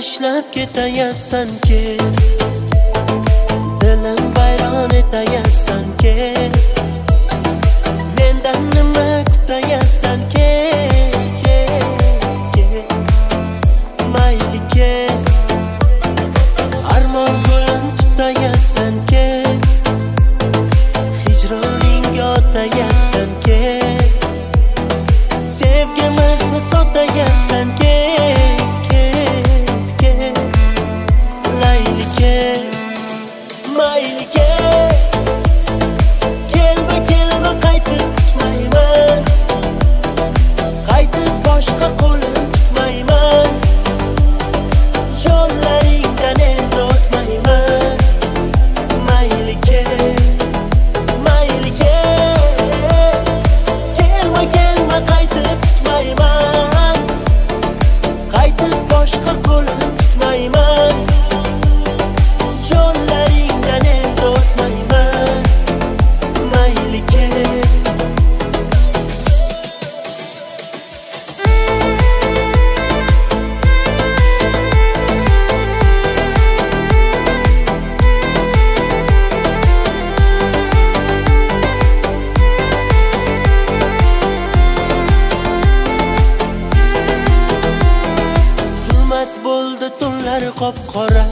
tashlab ketayapsan ket, dilim vayron etayapsan ket, mendan nima kutayapsan ket, ket, mayli ket, armon gulin tutayapsan ket, hijroningga otayapsan ket, sevgimizni sotayapsan ket, ket, ket, layli ket, mayli ket, kelma kelma qaytib kutmayman, qaytib boshqa qo'lim tutmayman, yo'llaringdan endi o'tmayman, mayli ket, mayli ket, kelma kelma qaytib kutmayman, qaytib boshqa qo'lim tutmayman, yo'llaringdan endi o'tmayman, mayli ket. Zulmat bo'ldi tunlar qop-qora,